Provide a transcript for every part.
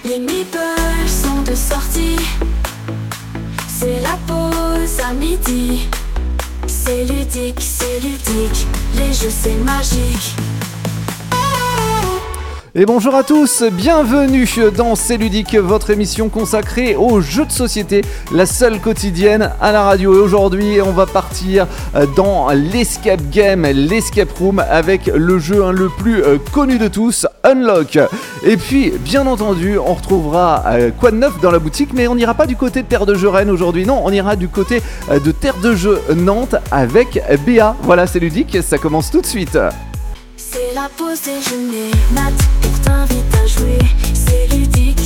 Les meeples sont de sortie. C'est la pause à midi. C'est ludique, les jeux c'est magique. Et bonjour à tous, bienvenue dans C'est Ludique, votre émission consacrée aux jeux de société, la seule quotidienne à la radio. Et aujourd'hui, on va partir dans l'escape game, l'escape room, avec le jeu le plus connu de tous, Unlock. Et puis, bien entendu, on retrouvera quoi de neuf dans la boutique, mais on n'ira pas du côté de Terre de Jeux Rennes aujourd'hui, non, on ira du côté de Terre de Jeux Nantes avec Béa. Voilà, C'est Ludique, ça commence tout de suite. C'est la pause déjeuner, Matt, pour t'invite à jouer. C'est ludique,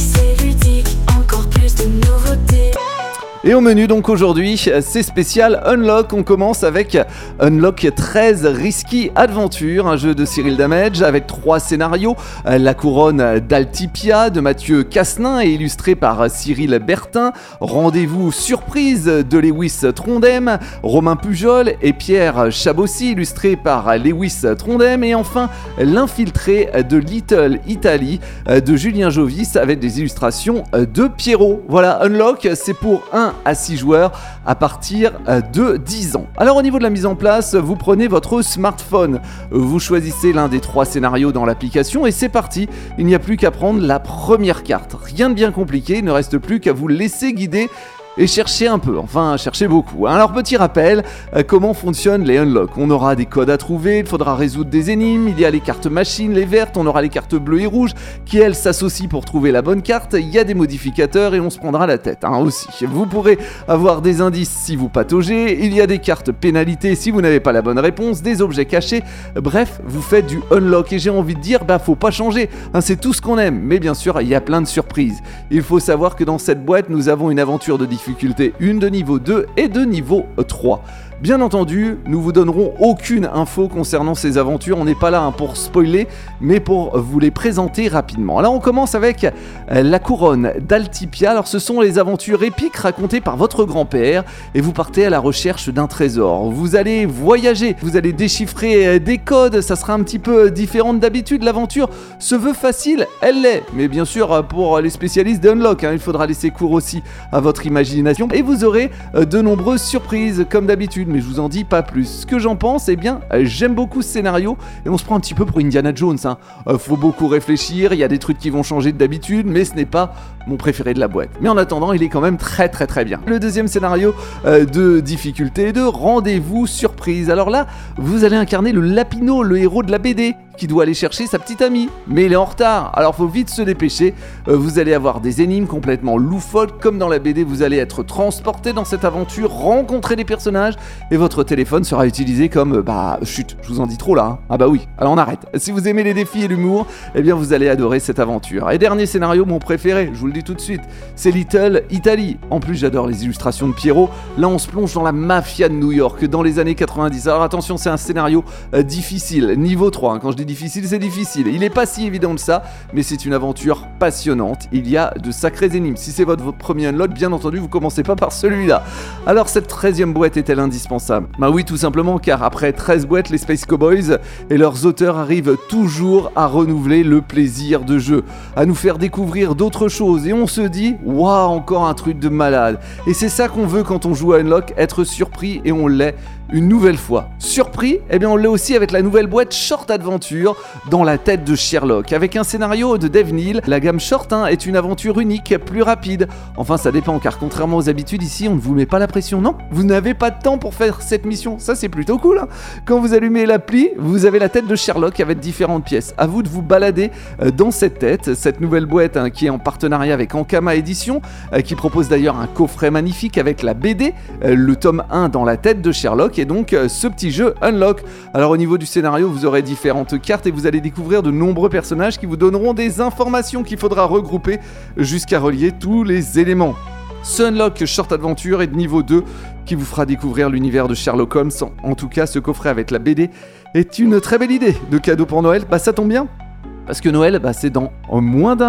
encore plus de nouveautés. Et au menu donc aujourd'hui, c'est spécial Unlock. On commence avec Unlock 13 Risky Adventure, un jeu de Cyril Damage avec 3 scénarios. La couronne d'Altipia de Mathieu Cassenin et illustré par Cyril Bertin. Rendez-vous surprise de Lewis Trondheim, Romain Pujol et Pierre Chabossi, illustré par Lewis Trondheim. Et enfin, L'infiltré de Little Italy de Julien Jovis avec des illustrations de Pierrot. Voilà, Unlock, c'est pour 1 à 6 joueurs à partir de 10 ans. Alors au niveau de la mise en place, vous prenez votre smartphone, vous choisissez l'un des 3 scénarios dans l'application et c'est parti. Il n'y a plus qu'à prendre la première carte. Rien de bien compliqué, il ne reste plus qu'à vous laisser guider et cherchez un peu, enfin cherchez beaucoup. Alors petit rappel, comment fonctionnent les Unlock. On aura des codes à trouver, il faudra résoudre des énigmes, il y a les cartes machines, les vertes, on aura les cartes bleues et rouges qui elles s'associent pour trouver la bonne carte, il y a des modificateurs et on se prendra la tête aussi. Vous pourrez avoir des indices si vous pataugez, il y a des cartes pénalités si vous n'avez pas la bonne réponse, des objets cachés, bref, vous faites du Unlock et j'ai envie de dire, faut pas changer, c'est tout ce qu'on aime, mais bien sûr il y a plein de surprises. Il faut savoir que dans cette boîte nous avons une aventure de difficulté 1 de niveau 2 et de niveau 3. Bien entendu, nous vous donnerons aucune info concernant ces aventures, on n'est pas là pour spoiler, mais pour vous les présenter rapidement. Alors on commence avec la couronne d'Altipia. Alors ce sont les aventures épiques racontées par votre grand-père et vous partez à la recherche d'un trésor. Vous allez voyager, vous allez déchiffrer des codes, ça sera un petit peu différent d'habitude. L'aventure se veut facile, elle l'est, mais bien sûr pour les spécialistes d'Unlock, il faudra laisser cours aussi à votre imagination et vous aurez de nombreuses surprises comme d'habitude. Mais je vous en dis pas plus. Ce que j'en pense, j'aime beaucoup ce scénario et on se prend un petit peu pour Indiana Jones. Faut beaucoup réfléchir, il y a des trucs qui vont changer d'habitude, mais ce n'est pas mon préféré de la boîte. Mais en attendant, il est quand même très très très bien. Le deuxième scénario de difficulté 2, rendez-vous surprise. Alors là, vous allez incarner le Lapino, le héros de la BD, qui doit aller chercher sa petite amie, mais il est en retard, alors faut vite se dépêcher. Vous allez avoir des énigmes complètement loufoques, comme dans la BD, vous allez être transporté dans cette aventure, rencontrer des personnages, et votre téléphone sera utilisé comme, chut, je vous en dis trop là, oui, alors on arrête. Si vous aimez les défis et l'humour, vous allez adorer cette aventure. Et dernier scénario, mon préféré, je vous le dis tout de suite, c'est Little Italy. En plus, j'adore les illustrations de Pierrot. Là, on se plonge dans la mafia de New York, dans les années 90. Alors attention, c'est un scénario difficile, niveau 3, quand je dis difficile, c'est difficile. Il n'est pas si évident que ça, mais c'est une aventure passionnante. Il y a de sacrées énigmes. Si c'est votre premier Unlock, bien entendu, vous commencez pas par celui-là. Alors, cette 13e boîte est-elle indispensable ? Oui, tout simplement, car après 13 boîtes, les Space Cowboys et leurs auteurs arrivent toujours à renouveler le plaisir de jeu, à nous faire découvrir d'autres choses. Et on se dit, waouh, encore un truc de malade. Et c'est ça qu'on veut quand on joue à Unlock, être surpris, et on l'est une nouvelle fois. Surpris, on l'est aussi avec la nouvelle boîte Short Adventure dans la tête de Sherlock. Avec un scénario de Dave Neal, la gamme Short est une aventure unique, plus rapide. Enfin, ça dépend, car contrairement aux habitudes, ici, on ne vous met pas la pression. Non, vous n'avez pas de temps pour faire cette mission. Ça, c'est plutôt cool. Quand vous allumez l'appli, vous avez la tête de Sherlock avec différentes pièces. À vous de vous balader dans cette tête. Cette nouvelle boîte qui est en partenariat avec Ankama Édition, qui propose d'ailleurs un coffret magnifique avec la BD, le tome 1 dans la tête de Sherlock, et donc ce petit jeu Unlock. Alors au niveau du scénario, vous aurez différentes cartes et vous allez découvrir de nombreux personnages qui vous donneront des informations qu'il faudra regrouper jusqu'à relier tous les éléments. Ce Unlock Short Adventure est de niveau 2 qui vous fera découvrir l'univers de Sherlock Holmes. En tout cas, ce coffret avec la BD est une très belle idée de cadeau pour Noël. Ça tombe bien, parce que Noël, c'est dans moins d'un mois.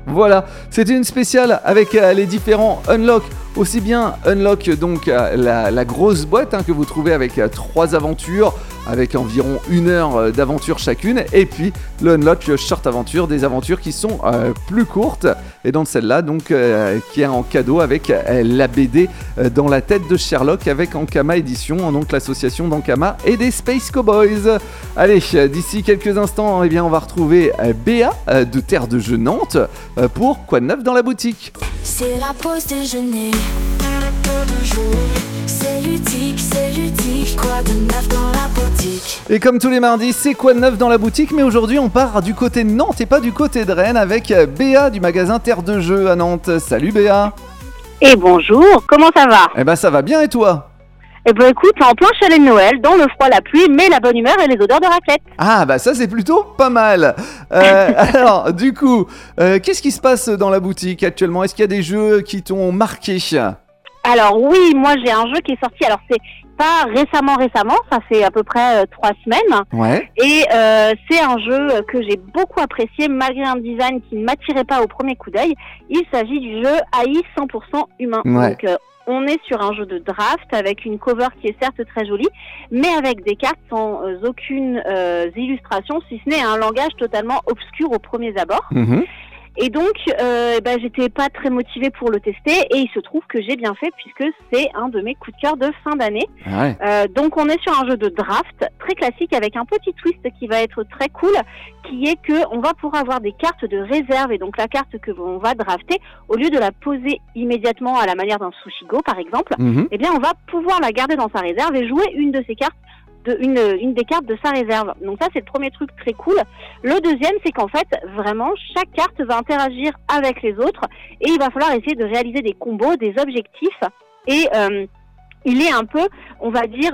Voilà, c'était une spéciale avec les différents Unlock. Aussi bien Unlock, donc la grosse boîte que vous trouvez avec 3 aventures, avec environ 1 heure d'aventure chacune, et puis le Unlock Short Aventure, des aventures qui sont plus courtes, et dans celle-là, donc, qui est en cadeau avec la BD dans la tête de Sherlock avec Ankama Édition, donc l'association d'Ankama et des Space Cowboys. Allez, d'ici quelques instants, eh bien, on va retrouver Béa de Terre de Jeux Nantes pour Quoi de neuf dans la boutique. C'est la pause déjeuner. C'est ludique, quoi de neuf dans la boutique. Et comme tous les mardis, c'est Quoi de neuf dans la boutique, mais aujourd'hui on part du côté de Nantes et pas du côté de Rennes avec Béa du magasin Terre de Jeux à Nantes. Salut Béa. Et bonjour, comment ça va? Eh ben ça va bien et toi? Eh ben écoute, en plein chalet de Noël, dans le froid, la pluie, mais la bonne humeur et les odeurs de raclette. Ah bah ça c'est plutôt pas mal. Alors du coup, qu'est-ce qui se passe dans la boutique actuellement? Est-ce qu'il y a des jeux qui t'ont marqué? Alors oui, moi j'ai un jeu qui est sorti, alors c'est pas récemment, ça fait à peu près 3 semaines. Ouais. Et c'est un jeu que j'ai beaucoup apprécié malgré un design qui ne m'attirait pas au premier coup d'œil. Il s'agit du jeu AI 100% humain. Ouais. Donc on est sur un jeu de draft avec une cover qui est certes très jolie, mais avec des cartes sans aucune illustration, si ce n'est un langage totalement obscur aux premiers abords. Mhm. Et donc, j'étais pas très motivée pour le tester, et il se trouve que j'ai bien fait puisque c'est un de mes coups de cœur de fin d'année. Ouais. Donc on est sur un jeu de draft très classique avec un petit twist qui va être très cool, qui est que on va pouvoir avoir des cartes de réserve, et donc la carte que l'on va drafter, au lieu de la poser immédiatement à la manière d'un Sushigo par exemple, Mhm. eh bien on va pouvoir la garder dans sa réserve et jouer une de ces cartes. Une des cartes de sa réserve. Donc ça c'est le premier truc très cool. Le deuxième c'est qu'en fait vraiment chaque carte va interagir avec les autres et il va falloir essayer de réaliser des combos, des objectifs, et il est un peu, on va dire,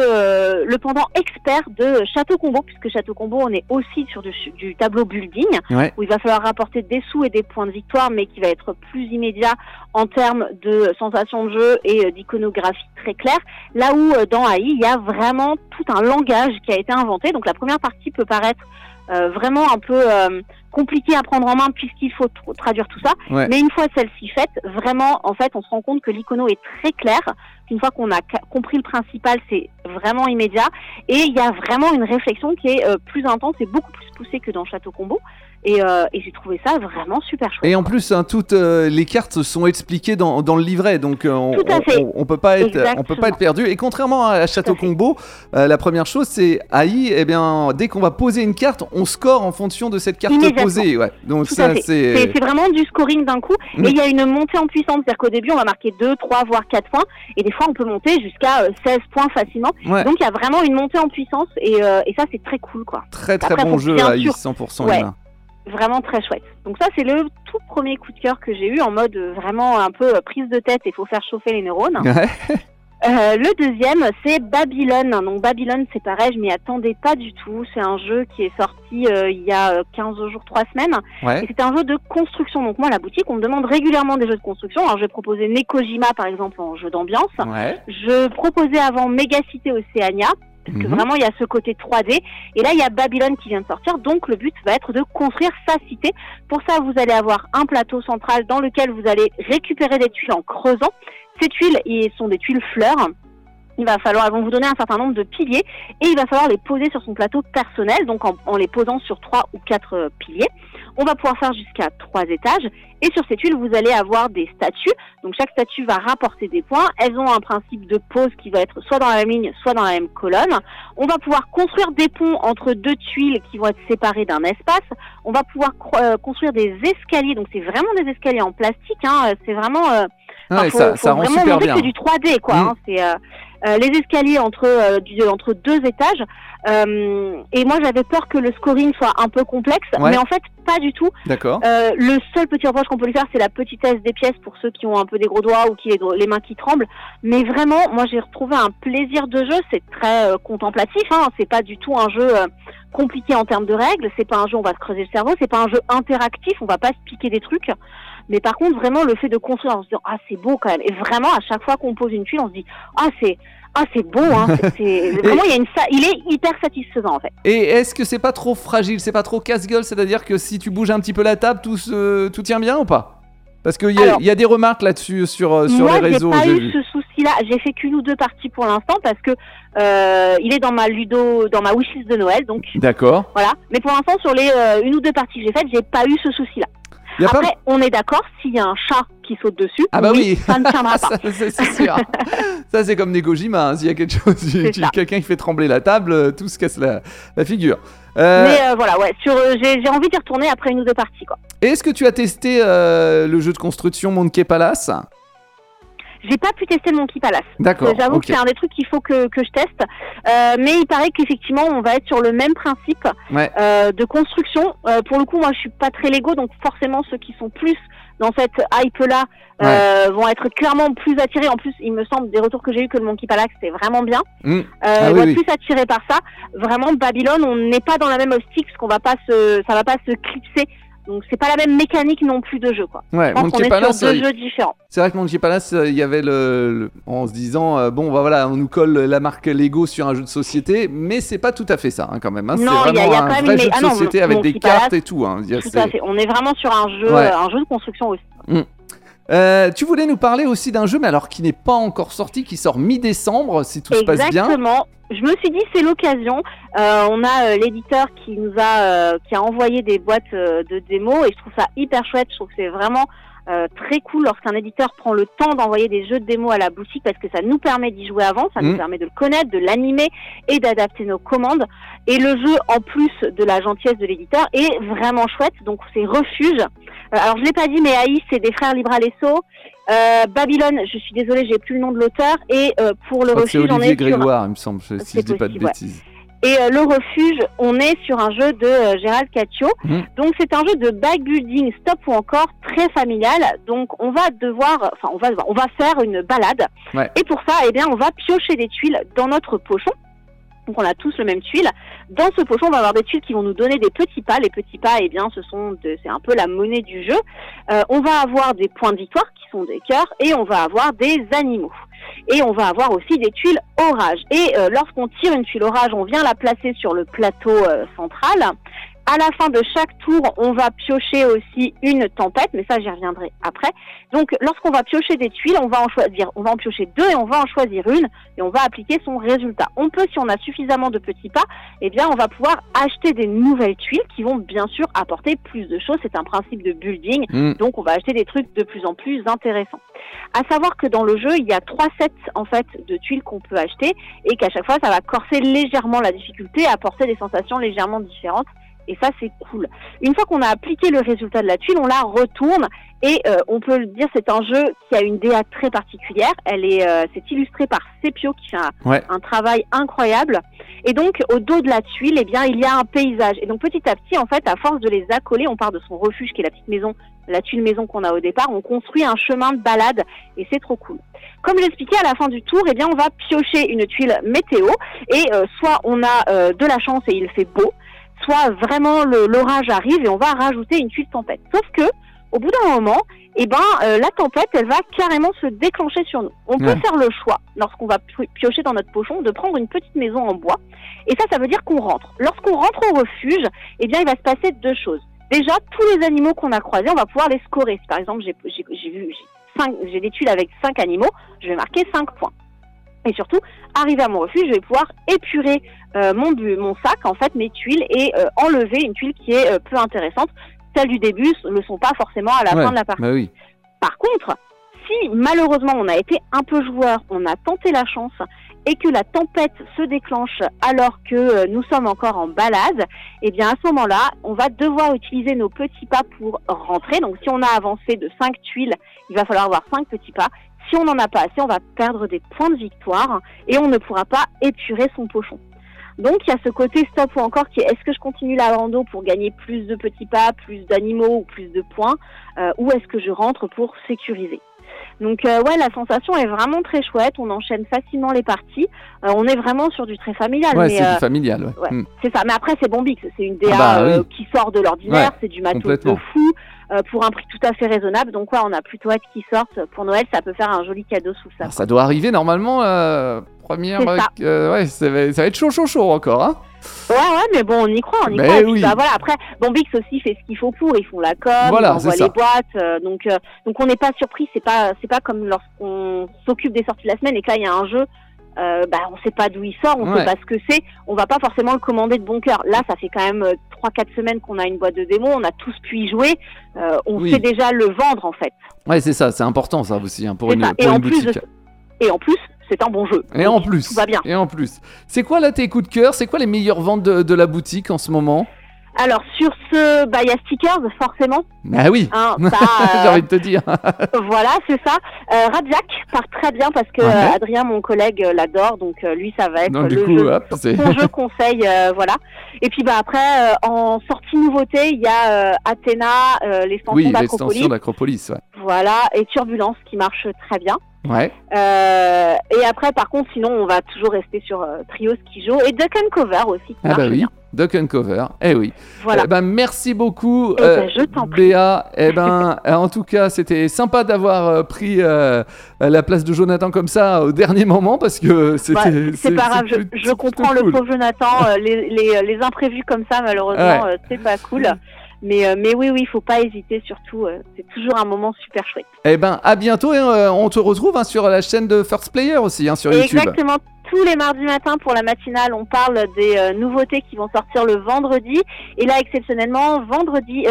le pendant expert de Château Combo, puisque Château Combo, on est aussi sur du tableau building, Ouais. où il va falloir rapporter des sous et des points de victoire, mais qui va être plus immédiat en termes de sensation de jeu et d'iconographie très claire. Là où dans AI, il y a vraiment tout un langage qui a été inventé. Donc la première partie peut paraître vraiment un peu compliqué à prendre en main puisqu'il faut traduire tout ça. Ouais. Mais une fois celle-ci faite, vraiment, en fait, on se rend compte que l'icono est très clair. Une fois qu'on a compris le principal, c'est vraiment immédiat. Et il y a vraiment une réflexion qui est plus intense et beaucoup plus poussée que dans Château Combo. Et j'ai trouvé ça vraiment super chouette. Et en plus, toutes les cartes sont expliquées dans le livret, donc Tout à fait. on peut pas être perdu. Et contrairement à Château Combo, la première chose c'est AI. Eh bien, dès qu'on va poser une carte, on score en fonction de cette carte posée. Ouais. Donc Tout ça à fait. C'est vraiment du scoring d'un coup. Et il y a une montée en puissance, c'est-à-dire qu'au début on va marquer 2, 3, voire 4 points, et des fois on peut monter jusqu'à 16 points facilement. Ouais. Donc il y a vraiment une montée en puissance, et ça c'est très cool quoi. Très Après, bon faut jeu bien AI sûr- 100% Ouais. humain. Vraiment très chouette. Donc ça c'est le tout premier coup de cœur que j'ai eu en mode vraiment un peu prise de tête, et faut faire chauffer les neurones. Ouais. Le deuxième, c'est Babylone. Donc Babylone, c'est pareil, je m'y attendais pas du tout. C'est un jeu qui est sorti il y a 15 jours, 3 semaines. Ouais. Et c'est un jeu de construction. Donc moi, à la boutique, on me demande régulièrement des jeux de construction. Alors je vais proposer Nekojima, par exemple, en jeu d'ambiance. Ouais. Je proposais avant Megacité Oceania, parce que Mhm. vraiment, il y a ce côté 3D. Et là, il y a Babylone qui vient de sortir. Donc le but va être de construire sa cité. Pour ça, vous allez avoir un plateau central dans lequel vous allez récupérer des tuiles en creusant. Ces tuiles, ils sont des tuiles fleurs. Elles vont vous donner un certain nombre de piliers, et il va falloir les poser sur son plateau personnel, donc en les posant sur 3 ou 4 piliers. On va pouvoir faire jusqu'à 3 étages, et sur ces tuiles, vous allez avoir des statues. Donc chaque statue va rapporter des points. Elles ont un principe de pose qui va être soit dans la même ligne, soit dans la même colonne. On va pouvoir construire des ponts entre 2 tuiles qui vont être séparées d'un espace. On va pouvoir construire des escaliers, donc c'est vraiment des escaliers en plastique, hein. C'est vraiment... Ouais, faut ça rend vraiment super montrer bien. que c'est du 3D, quoi. Hein. C'est les escaliers entre 2 étages. Et moi, j'avais peur que le scoring soit un peu complexe, Ouais. mais en fait, pas du tout. D'accord. Le seul petit reproche qu'on peut lui faire, c'est la petitesse des pièces pour ceux qui ont un peu des gros doigts ou qui les mains qui tremblent. Mais vraiment, moi, j'ai retrouvé un plaisir de jeu. C'est très contemplatif, hein. C'est pas du tout un jeu compliqué en termes de règles. C'est pas un jeu où on va se creuser le cerveau. C'est pas un jeu interactif. On va pas se piquer des trucs. Mais par contre, vraiment, le fait de construire en se disant, ah, c'est beau quand même. Et vraiment, à chaque fois qu'on pose une tuile, on se dit, ah, Ah, c'est beau, hein. Vraiment, il est hyper satisfaisant en fait. Et est-ce que c'est pas trop fragile, c'est pas trop casse-gueule, c'est-à-dire que si tu bouges un petit peu la table, tout tient bien ou pas? Parce qu'il y a des remarques là-dessus sur les réseaux. Moi, j'ai pas eu ce souci-là. J'ai fait qu'une ou deux parties pour l'instant parce que il est dans ma wishlist de Noël, donc. D'accord. Voilà. Mais pour l'instant, sur les une ou deux parties que j'ai faites, j'ai pas eu ce souci-là. Après, on est d'accord, s'il y a un chat qui saute dessus, ça ne tiendra pas. C'est sûr. Ça, c'est comme des Kojima, hein. S'il y a quelque chose, quelqu'un qui fait trembler la table, tout se casse la figure. Mais voilà, ouais, j'ai envie d'y retourner après une ou deux parties, quoi. Et est-ce que tu as testé le jeu de construction Monkey Palace? J'ai pas pu tester le Monkey Palace. D'accord. J'avoue que c'est un des trucs qu'il faut que je teste. Mais il paraît qu'effectivement, on va être sur le même principe de construction. Pour le coup, moi, je suis pas très Lego, donc forcément, ceux qui sont plus dans cette hype-là vont être clairement plus attirés. En plus, il me semble, des retours que j'ai eu, que le Monkey Palace, c'est vraiment bien. Ils vont être plus attirés par ça. Vraiment, Babylone, on n'est pas dans la même optique, parce ça va pas se clipser. Donc c'est pas la même mécanique non plus de jeu, quoi. Ouais, je pense qu'on est sur deux jeux différents. C'est vrai que Monkey Palace, il y avait en se disant voilà, on nous colle la marque Lego sur un jeu de société, mais c'est pas tout à fait ça, hein, quand même. Hein. Non, c'est vraiment un vrai jeu de société avec des cartes et tout. Hein. Tout à fait. On est vraiment sur un jeu de construction aussi. Tu voulais nous parler aussi d'un jeu, mais alors qui n'est pas encore sorti, qui sort mi-décembre, si tout se passe bien. Exactement. Je me suis dit c'est l'occasion. On a l'éditeur qui a envoyé des boîtes de démo et je trouve ça hyper chouette. Je trouve que c'est vraiment très cool lorsqu'un éditeur prend le temps d'envoyer des jeux de démo à la boutique parce que ça nous permet d'y jouer avant, ça nous permet de le connaître, de l'animer et d'adapter nos commandes. Et le jeu, en plus de la gentillesse de l'éditeur, est vraiment chouette. Donc c'est Refuge. Alors je l'ai pas dit, mais AI, c'est des frères Libralesso. Babylone, je suis désolée, j'ai plus le nom de l'auteur. Et pour le Refuge, on est Olivier Grégoire, il me semble, si je dis pas de bêtises. Et le Refuge, on est sur un jeu de Gérald Caccio. Donc c'est un jeu de backbuilding stop ou encore très familial. Donc on va faire une balade. Ouais. Et pour ça, eh bien, on va piocher des tuiles dans notre pochon. Donc on a tous le même tuile. Dans ce pochon, on va avoir des tuiles qui vont nous donner des petits pas. Les petits pas, eh bien, c'est un peu la monnaie du jeu. On va avoir des points de victoire qui sont des cœurs et on va avoir des animaux. Et on va avoir aussi des tuiles orage. Et lorsqu'on tire une tuile orage, on vient la placer sur le plateau central. À la fin de chaque tour, on va piocher aussi une tempête, mais ça j'y reviendrai après. Donc lorsqu'on va piocher des tuiles, on va en piocher deux et on va en choisir une et on va appliquer son résultat. On peut, si on a suffisamment de petits pas, eh bien on va pouvoir acheter des nouvelles tuiles qui vont bien sûr apporter plus de choses. C'est un principe de building, donc on va acheter des trucs de plus en plus intéressants. À savoir que dans le jeu, il y a 3 sets en fait de tuiles qu'on peut acheter et qu'à chaque fois ça va corser légèrement la difficulté, apporter des sensations légèrement différentes. Et ça, c'est cool. Une fois qu'on a appliqué le résultat de la tuile, on la retourne et on peut le dire, c'est un jeu qui a une DA très particulière. C'est illustré par Sepio qui fait un travail incroyable. Et donc, au dos de la tuile, eh bien, il y a un paysage. Et donc, petit à petit, en fait, à force de les accoler, on part de son refuge qui est la petite maison, la tuile maison qu'on a au départ. On construit un chemin de balade et c'est trop cool. Comme je l'expliquais, à la fin du tour, eh bien, on va piocher une tuile météo et soit on a de la chance et il fait beau, soit vraiment l'orage arrive et on va rajouter une tuile tempête. Sauf que, au bout d'un moment, la tempête, elle va carrément se déclencher sur nous. On peut faire le choix, lorsqu'on va piocher dans notre pochon, de prendre une petite maison en bois. Et ça veut dire qu'on rentre. Lorsqu'on rentre au refuge, eh bien, il va se passer 2 choses. Déjà, tous les animaux qu'on a croisés, on va pouvoir les scorer. Si par exemple, j'ai des tuiles avec 5 animaux, je vais marquer 5 points. Et surtout, arrivé à mon refuge, je vais pouvoir épurer mon sac, en fait, mes tuiles, et enlever une tuile qui est peu intéressante. Celles du début ne le sont pas forcément à la fin de la partie. Bah oui. Par contre, si malheureusement on a été un peu joueur, on a tenté la chance et que la tempête se déclenche alors que nous sommes encore en balade, eh bien à ce moment-là, on va devoir utiliser nos petits pas pour rentrer. Donc si on a avancé de 5 tuiles, il va falloir avoir 5 petits pas. Si on n'en a pas assez, on va perdre des points de victoire et on ne pourra pas épurer son pochon. Donc il y a ce côté stop ou encore qui est est-ce que je continue la rando pour gagner plus de petits pas, plus d'animaux ou plus de points, ou est-ce que je rentre pour sécuriser. Donc la sensation est vraiment très chouette, on enchaîne facilement les parties, on est vraiment sur du très familial. Ouais, c'est du familial. C'est ça, mais après c'est Bombix, c'est une DA qui sort de l'ordinaire, c'est du matos de fou, pour un prix tout à fait raisonnable, donc on a plutôt hâte qu'ils sortent pour Noël, ça peut faire un joli cadeau sous ça. Ça doit arriver normalement première. C'est ça. Ouais, ça va être chaud encore, hein. Ouais, mais bon, on y croit. Et puis, oui. voilà, après, Bix aussi fait ce qu'il faut pour. Ils font la com, Voilà, ils envoient c'est ça. les boîtes. Donc on n'est pas surpris. C'est pas comme lorsqu'on s'occupe des sorties de la semaine et que là, il y a un jeu. On sait pas d'où il sort, on sait pas ce que c'est. On va pas forcément le commander de bon cœur. Là, ça fait quand même 3-4 semaines qu'on a une boîte de démo. On a tous pu y jouer. On sait déjà le vendre, en fait. Ouais, c'est ça. C'est important, ça aussi, hein, pour une boutique. Et en plus, c'est un bon jeu. Et donc, en plus, tout va bien. Et en plus, c'est quoi là tes coups de cœur? C'est quoi les meilleures ventes de la boutique en ce moment? Alors sur ce, il y a Stickers forcément. Ah oui. Hein, j'ai envie de te dire. Voilà, c'est ça. Radjack part très bien parce que Adrien, mon collègue, l'adore. Donc lui, ça va être son jeu conseil, voilà. Et puis après, en sortie nouveauté, il y a Athéna, l'extension d'Acropolis. l'extension d'Acropolis, ouais. Voilà, et Turbulence qui marche très bien. Ouais. Et après, par contre, sinon, on va toujours rester sur Trio Skijo et Duck and Cover aussi. Qui marche bien. Duck and Cover, oui. Voilà. Merci beaucoup, je t'en prie. Béa. En tout cas, c'était sympa d'avoir pris la place de Jonathan comme ça au dernier moment parce que c'était. C'est pas grave, je comprends le pauvre Jonathan. Les imprévus comme ça, malheureusement, c'est pas cool. Mais oui, faut pas hésiter, surtout, c'est toujours un moment super chouette. À bientôt et on te retrouve sur la chaîne de First Player aussi, sur YouTube. Exactement. Tous les mardis matins pour la matinale, on parle des nouveautés qui vont sortir le vendredi. Et là, exceptionnellement, vendredi.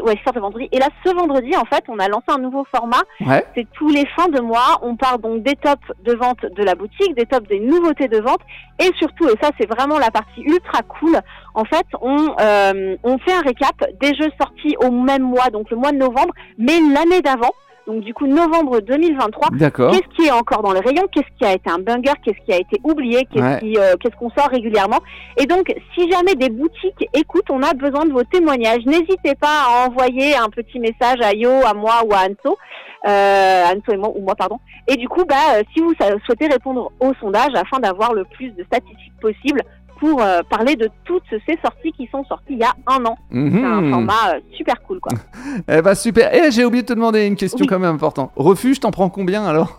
Et là, ce vendredi, en fait, on a lancé un nouveau format. Ouais. C'est tous les fins de mois. On parle donc des tops de vente de la boutique, des tops des nouveautés de vente. Et surtout, et ça, c'est vraiment la partie ultra cool. En fait, on fait un récap des jeux sortis au même mois, donc le mois de novembre, mais l'année d'avant. Donc du coup, novembre 2023. D'accord. Qu'est-ce qui est encore dans le rayon? Qu'est-ce qui a été un banger? Qu'est-ce qui a été oublié? Qu'est-ce qu'on sort régulièrement? Et donc, si jamais des boutiques écoutent, on a besoin de vos témoignages. N'hésitez pas à envoyer un petit message à Yo, à moi ou à Anso. Anso et moi, pardon. Et du coup, si vous souhaitez répondre au sondage afin d'avoir le plus de statistiques possible pour parler de toutes ces sorties qui sont sorties il y a un an. C'est un format super cool, quoi. Super. Et j'ai oublié de te demander une question quand même importante. Refuge, t'en prends combien alors?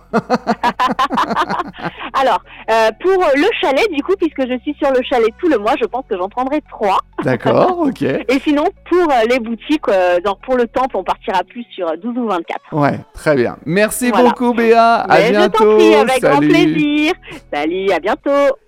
Alors, pour le chalet, du coup, puisque je suis sur le chalet tout le mois, je pense que j'en prendrai 3. D'accord, ok. Et sinon, pour les boutiques, pour le temple, on partira plus sur 12 ou 24. Ouais, très bien. Merci beaucoup, Béa. À bientôt. Je t'en prie, avec grand plaisir. Salut, à bientôt.